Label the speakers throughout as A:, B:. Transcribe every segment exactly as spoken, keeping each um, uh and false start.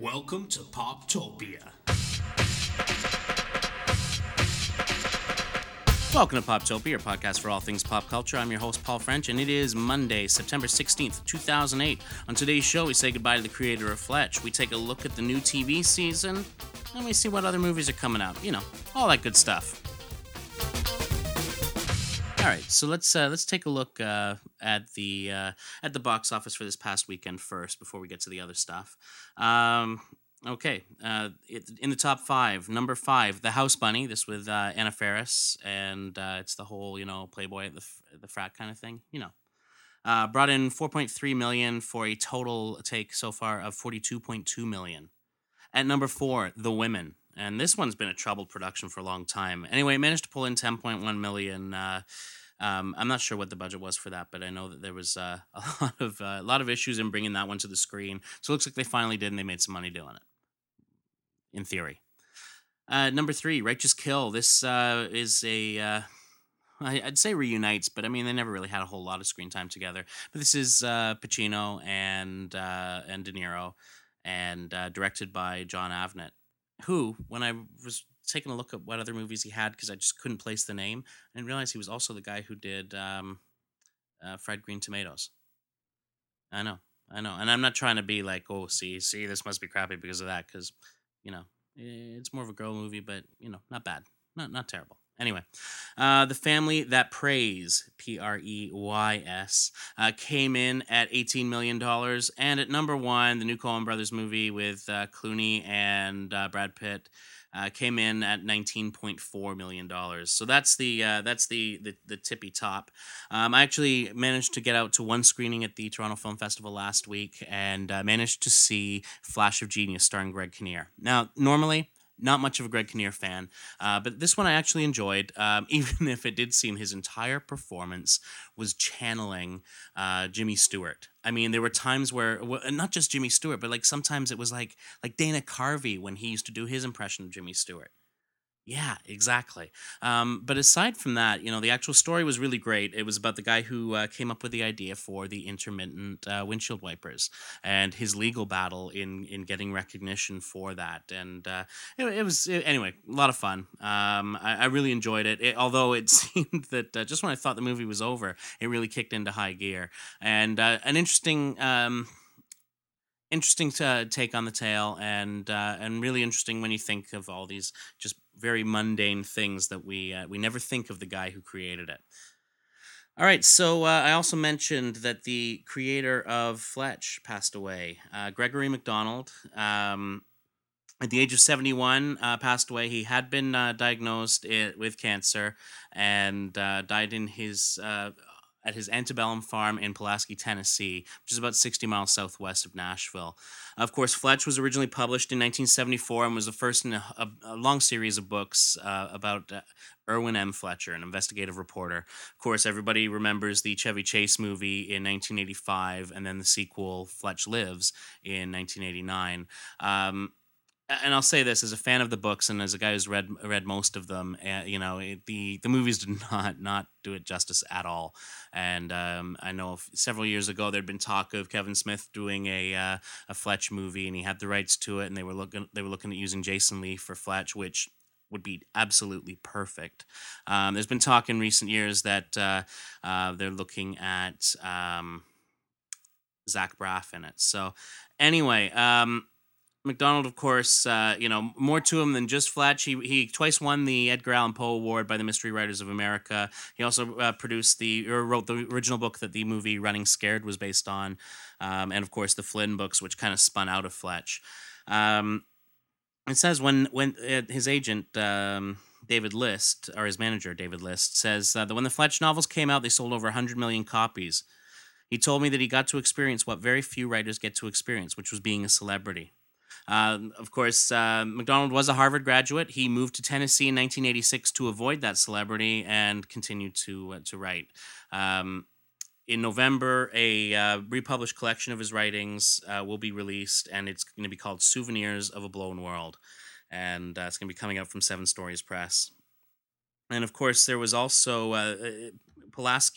A: Welcome to Poptopia. Welcome to Poptopia, your podcast for all things pop culture. I'm your host, Paul French, and it is Monday, September sixteenth, two thousand eight. On today's show, we say goodbye to the creator of Fletch. We take a look at the new T V season, and we see what other movies are coming out. You know, all that good stuff. All right, so let's uh, let's take a look uh, at the uh, at the box office for this past weekend first, before we get to the other stuff. Um, okay, uh, it, in the top five, number five, The House Bunny. This with uh, Anna Faris, and uh, it's the whole you know Playboy at the the frat kind of thing. You know, uh, brought in four point three million for a total take so far of forty two point two million. At number four, The Women. And this one's been a troubled production for a long time. Anyway, it managed to pull in ten point one million. Uh, um, I'm not sure what the budget was for that, but I know that there was uh, a lot of uh, a lot of issues in bringing that one to the screen. So it looks like they finally did, and they made some money doing it. In theory. Uh, number three, Righteous Kill. This uh, is a uh, I- I'd say reunites, but I mean they never really had a whole lot of screen time together. But this is uh, Pacino and uh, and De Niro, and uh, directed by John Avnet, who, when I was taking a look at what other movies he had, because I just couldn't place the name, I didn't realize he was also the guy who did um, uh, Fried Green Tomatoes. I know, I know. And I'm not trying to be like, oh, see, see, this must be crappy because of that, because, you know, it's more of a girl movie, but, you know, not bad. Not not terrible. Anyway, uh, The Family That Prays, P R E Y S, uh, came in at eighteen million dollars. And at number one, the new Coen Brothers movie with uh, Clooney and uh, Brad Pitt uh, came in at nineteen point four million dollars. So that's the uh, that's the, the the tippy top. Um, I actually managed to get out to one screening at the Toronto Film Festival last week and uh, managed to see Flash of Genius starring Greg Kinnear. Now, normally, not much of a Greg Kinnear fan, uh, but this one I actually enjoyed, um, even if it did seem his entire performance was channeling uh, Jimmy Stewart. I mean, there were times where, well, not just Jimmy Stewart, but like sometimes it was like like Dana Carvey when he used to do his impression of Jimmy Stewart. Yeah, exactly. Um, but aside from that, you know, the actual story was really great. It was about the guy who uh, came up with the idea for the intermittent uh, windshield wipers and his legal battle in in getting recognition for that. And uh, it, it was it- anyway a lot of fun. Um, I, I really enjoyed it. It although it seemed that uh, just when I thought the movie was over, it really kicked into high gear. And uh, an interesting. Um, interesting to take on the tale, and uh, and really interesting when you think of all these just very mundane things that we uh, we never think of the guy who created it. All right, so uh, I also mentioned that the creator of Fletch passed away. Uh, Gregory McDonald, um, at the age of seventy-one, uh, passed away. He had been uh, diagnosed i- with cancer and uh, died in his uh, at his antebellum farm in Pulaski, Tennessee, which is about sixty miles southwest of Nashville. Of course, Fletch was originally published in nineteen seventy-four and was the first in a, a, a long series of books uh, about uh, Irwin M. Fletcher, an investigative reporter. Of course, everybody remembers the Chevy Chase movie in nineteen eighty-five, and then the sequel, Fletch Lives, in nineteen eighty-nine. Um, and I'll say this as a fan of the books and as a guy who's read read most of them, uh, you know, it, the the movies did not not do it justice at all. And um, I know f- several years ago there'd been talk of Kevin Smith doing a uh, a Fletch movie, and he had the rights to it, and they were looking they were looking at using Jason Lee for Fletch, which would be absolutely perfect. Um, there's been talk in recent years that uh, uh, they're looking at um, Zach Braff in it. So anyway. Um, McDonald, of course, uh, you know, more to him than just Fletch. He he twice won the Edgar Allan Poe Award by the Mystery Writers of America. He also uh, produced the or wrote the original book that the movie Running Scared was based on, um, and of course the Flynn books, which kind of spun out of Fletch. Um, it says when when uh, his agent. Um, David List, or his manager, David List, says uh, that when the Fletch novels came out, they sold over one hundred million copies. He told me that he got to experience what very few writers get to experience, which was being a celebrity. Um, of course, uh, McDonald was a Harvard graduate. He moved to Tennessee in nineteen eighty-six to avoid that celebrity and continued to uh, to write. Um, in November, a uh, republished collection of his writings uh, will be released, and it's going to be called "Souvenirs of a Blown World," and uh, it's going to be coming out from Seven Stories Press. And of course, there was also uh, uh, Pulaski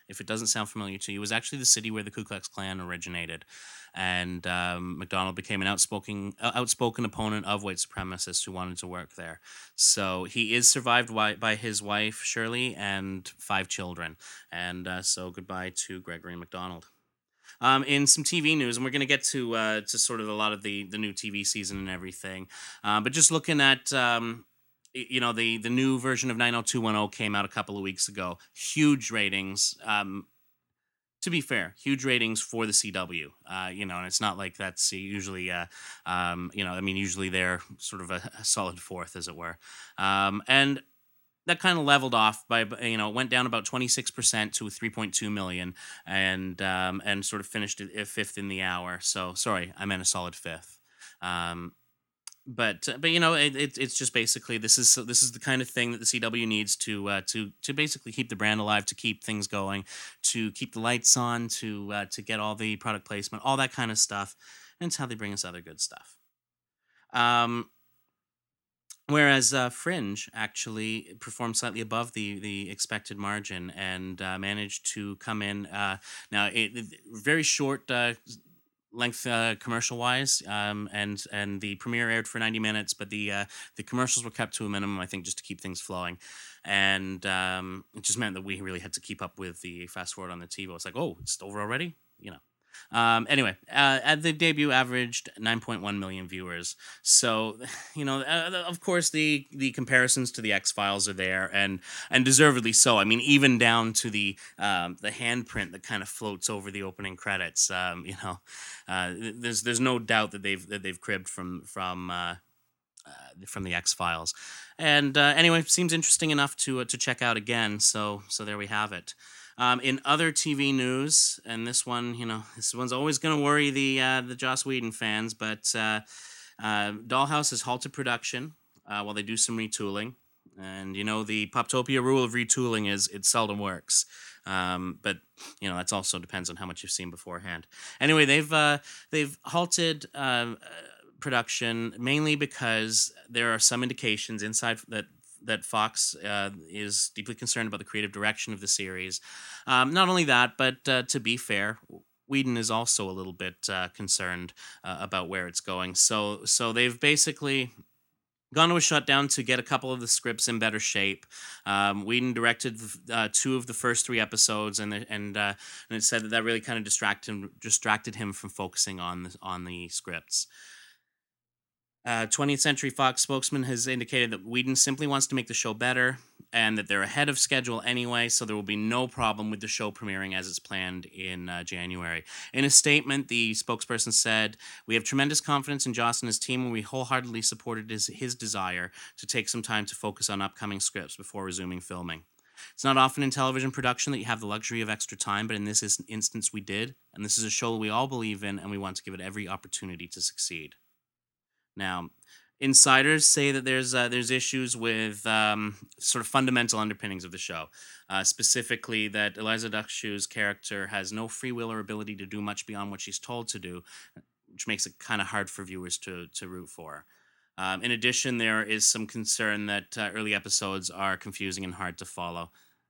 A: if it doesn't sound familiar to you, was actually the city where the Ku Klux Klan originated. And um, McDonald became an outspoken uh, outspoken opponent of white supremacists who wanted to work there. So he is survived by, by his wife Shirley and five children. And uh, so goodbye to Gregory McDonald. Um, in some T V news, and we're going to get to uh, to sort of a lot of the the new T V season and everything. Uh, but just looking at um, y- you know the the new version of nine oh two one oh came out a couple of weeks ago. Huge ratings. Um, to be fair, huge ratings for the C W. Uh, you know, and it's not like that's usually, uh, um, you know, I mean, usually they're sort of a, a solid fourth, as it were. Um, and that kind of leveled off by, you know, it went down about twenty-six percent to three point two million, and um, and sort of finished at fifth in the hour. So sorry, I meant a solid fifth. Um, but uh, but you know it, it, it's just basically this is this is the kind of thing that the C W needs to uh, to to basically keep the brand alive, to keep things going, to keep the lights on, to uh, to get all the product placement, all that kind of stuff, and it's how they bring us other good stuff. Um, Whereas uh, Fringe actually performed slightly above the the expected margin and uh, managed to come in. Uh, now, it, it- very short uh, length uh, commercial wise, um, and and the premiere aired for ninety minutes, but the uh, the commercials were kept to a minimum, I think, just to keep things flowing, and um, it just meant that we really had to keep up with the fast forward on the T V. It's like, oh, it's over already, you know. Um, anyway, uh, at the debut averaged nine point one million viewers. So, you know, uh, of course, the the comparisons to the X Files are there, and and deservedly so. I mean, even down to the um, the handprint that kind of floats over the opening credits. Um, you know, uh, there's there's no doubt that they've that they've cribbed from from. Uh, uh, from the X Files, and uh, anyway, seems interesting enough to uh, to check out again. So so there we have it. Um, in other T V news, and this one, you know, this one's always going to worry the uh, the Joss Whedon fans, but uh, uh, Dollhouse has halted production uh, while they do some retooling. And you know, the Poptopia rule of retooling is it seldom works. Um, but you know, that's also depends on how much you've seen beforehand. Anyway, they've uh, they've halted uh, production mainly because there are some indications inside that that Fox uh, is deeply concerned about the creative direction of the series. Um, not only that, but uh, to be fair, Whedon is also a little bit uh, concerned uh, about where it's going. So, so they've basically gone to a shutdown to get a couple of the scripts in better shape. Um, Whedon directed uh, two of the first three episodes, and and uh, and it said that that really kind of distracted him, distracted him from focusing on the, on the scripts. Uh, twentieth Century Fox spokesman has indicated that Whedon simply wants to make the show better and that they're ahead of schedule anyway, so there will be no problem with the show premiering as it's planned in uh, January. In a statement, the spokesperson said, "We have tremendous confidence in Joss and his team, and we wholeheartedly supported his, his desire to take some time to focus on upcoming scripts before resuming filming. It's not often in television production that you have the luxury of extra time, but in this instance we did, and this is a show we all believe in, and we want to give it every opportunity to succeed." Now, insiders say that there's uh, there's issues with um, sort of fundamental underpinnings of the show, uh, specifically that Eliza Dushku's character has no free will or ability to do much beyond what she's told to do, which makes it kind of hard for viewers to to root for her. Um, in addition, there is some concern that uh, early episodes are confusing and hard to follow.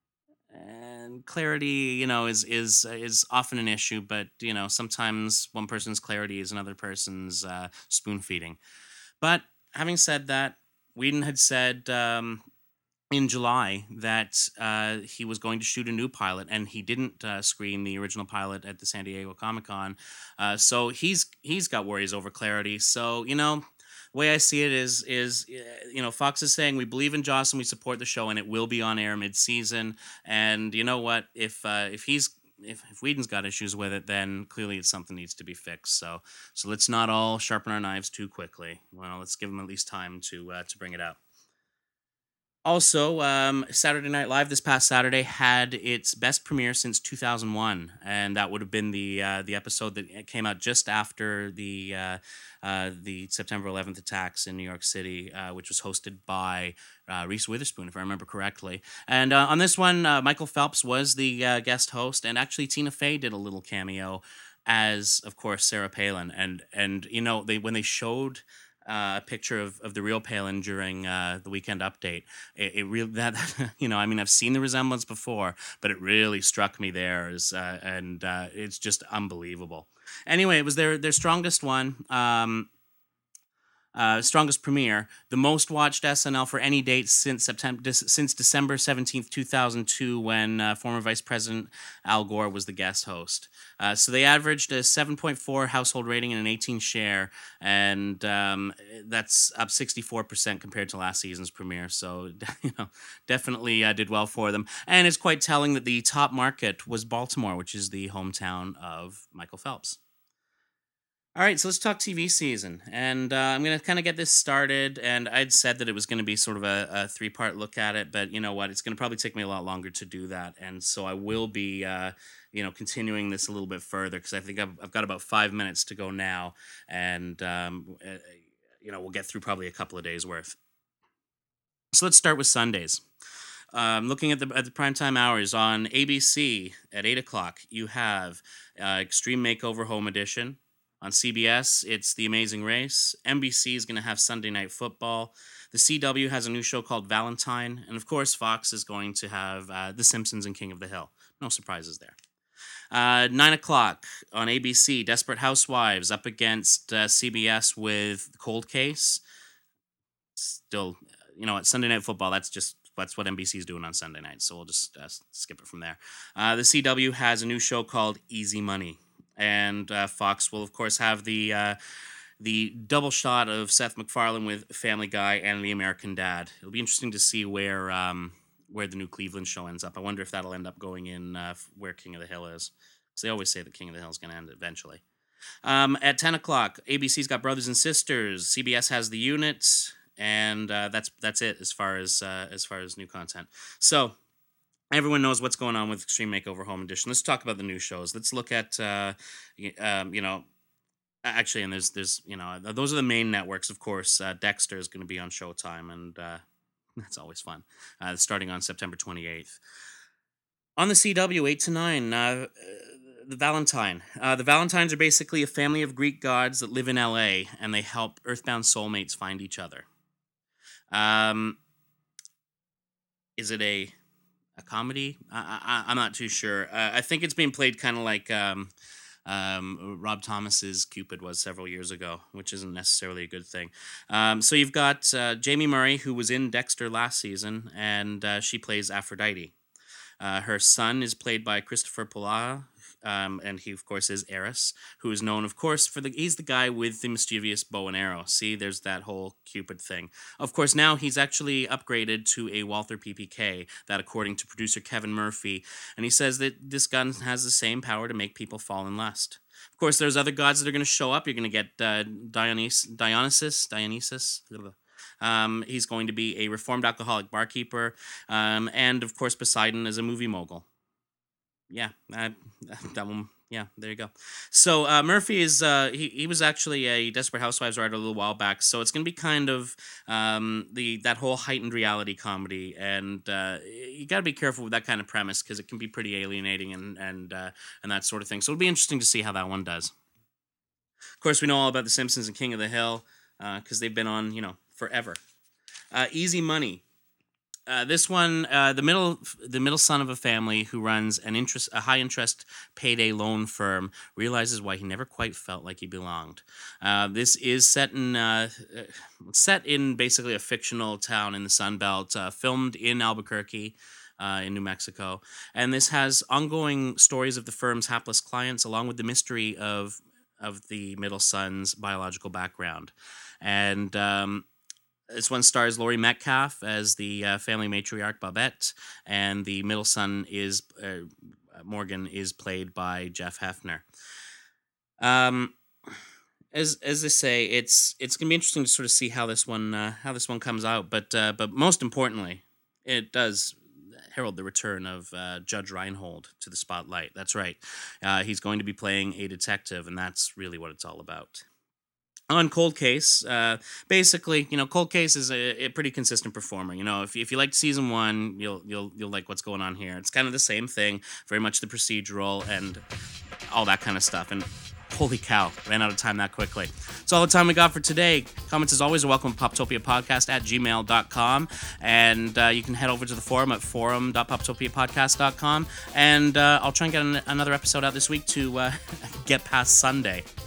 A: And clarity, you know, is is is often an issue, but you know, sometimes one person's clarity is another person's uh, spoon feeding. But having said that, Whedon had said um, in July that uh, he was going to shoot a new pilot, and he didn't uh, screen the original pilot at the San Diego Comic Con. Uh, so he's he's got worries over clarity. So you know, the way I see it is is uh, you know, Fox is saying we believe in Joss and we support the show, and it will be on air mid season. And you know what? If uh, if he's if, if Whedon's got issues with it, then clearly it's something needs to be fixed. So so let's not all sharpen our knives too quickly. Well, let's give them at least time to uh, to bring it out. Also, um, Saturday Night Live this past Saturday had its best premiere since two thousand one, and that would have been the uh, the episode that came out just after the uh, uh, the September eleventh attacks in New York City, uh, which was hosted by uh, Reese Witherspoon, if I remember correctly. And uh, on this one, uh, Michael Phelps was the uh, guest host, and actually Tina Fey did a little cameo as, of course, Sarah Palin. And and you know, they when they showed uh, a picture of, of the real Palin during uh, the weekend update. It, it really that you know, I mean, I've seen the resemblance before, but it really struck me there, as, uh, and uh, it's just unbelievable. Anyway, it was their their strongest one. Um, uh, strongest premiere, the most watched S N L for any date since September Dec- since December seventeenth, two thousand two, when uh, former Vice President Al Gore was the guest host. Uh, so they averaged a seven point four household rating and an eighteen share, and um, that's up sixty-four percent compared to last season's premiere. So, you know, definitely uh, did well for them. And it's quite telling that the top market was Baltimore, which is the hometown of Michael Phelps. All right, so let's talk T V season. And uh, I'm going to kind of get this started. And I'd said that it was going to be sort of a, a three part look at it. But you know what? It's going to probably take me a lot longer to do that. And so I will be, uh, you know, continuing this a little bit further, because I think I've, I've got about five minutes to go now. And, um, uh, you know, we'll get through probably a couple of days worth. So let's start with Sundays. Um, looking at the at the primetime hours on A B C at eight o'clock, you have uh, Extreme Makeover Home Edition. On C B S, it's The Amazing Race. N B C is going to have Sunday Night Football. The C W has a new show called Valentine. And of course, Fox is going to have uh, The Simpsons and King of the Hill. No surprises there. Uh, nine o'clock on A B C, Desperate Housewives up against uh, C B S with Cold Case. Still, you know what, Sunday Night Football, that's just that's what N B C is doing on Sunday night. So we'll just uh, skip it from there. Uh, the C W has a new show called Easy Money. And uh, Fox will, of course, have the uh, the double shot of Seth MacFarlane with Family Guy and The American Dad. It'll be interesting to see where um, where the new Cleveland show ends up. I wonder if that'll end up going in uh, where King of the Hill is, because they always say that King of the Hill is going to end eventually. Um, at ten o'clock, A B C's got Brothers and Sisters. C B S has The Unit, and uh, that's that's it as far as uh, as far as new content. So. Everyone knows what's going on with Extreme Makeover Home Edition. Let's talk about the new shows. Let's look at, uh, um, you know, actually, and there's, there's, you know, those are the main networks, of course. Uh, Dexter is going to be on Showtime, and uh, that's always fun. Uh, starting on September twenty-eighth. On the C W, eight to nine, uh, the Valentine. Uh, the Valentines are basically a family of Greek gods that live in L A, and they help earthbound soulmates find each other. Um, is it a... A comedy? I, I, I'm not too sure. Uh, I think it's being played kind of like um, um, Rob Thomas's Cupid was several years ago, which isn't necessarily a good thing. Um, so you've got uh, Jamie Murray, who was in Dexter last season, and uh, she plays Aphrodite. Uh, her son is played by Christopher Polaha, um, and he, of course, is Eris, who is known, of course, for the... He's the guy with the mischievous bow and arrow. See, there's that whole Cupid thing. Of course, now he's actually upgraded to a Walther P P K, that according to producer Kevin Murphy, and he says that this gun has the same power to make people fall in lust. Of course, there's other gods that are going to show up. You're going to get uh, Dionys- Dionysus, Dionysus, blah, blah. Um, he's going to be a reformed alcoholic barkeeper, um, and of course Poseidon is a movie mogul. Yeah, uh, that one. Yeah, there you go. So uh, Murphy is uh, he he was actually a Desperate Housewives writer a little while back. So it's going to be kind of um, the that whole heightened reality comedy, and uh, you got to be careful with that kind of premise, because it can be pretty alienating and and uh, and that sort of thing. So it'll be interesting to see how that one does. Of course, we know all about The Simpsons and King of the Hill, because uh, they've been on, you know, forever. Uh, Easy Money. Uh, this one, uh, the middle, the middle son of a family who runs an interest, a high interest payday loan firm, realizes why he never quite felt like he belonged. Uh, this is set in, uh, set in basically a fictional town in the Sun Belt, uh, filmed in Albuquerque, uh, in New Mexico, and this has ongoing stories of the firm's hapless clients, along with the mystery of of the middle son's biological background, and. Um, This one stars Laurie Metcalf as the uh, family matriarch Babette, and the middle son is uh, Morgan is played by Jeff Hefner. Um, as as I say, it's it's gonna be interesting to sort of see how this one uh, how this one comes out. But uh, but most importantly, it does herald the return of uh, Judge Reinhold to the spotlight. That's right, uh, he's going to be playing a detective, and that's really what it's all about. On Cold Case, uh, basically, you know, Cold Case is a, a pretty consistent performer. You know, if if you liked season one, you'll you'll you'll like what's going on here. It's kind of the same thing, very much the procedural and all that kind of stuff. And Holy cow, ran out of time that quickly. That's all the time we got for today. Comments, as always, are welcome at poptopiapodcast at gmail dot com. And uh, you can head over to the forum at forum dot poptopiapodcast dot com. And uh, I'll try and get an- another episode out this week to uh, get past Sunday.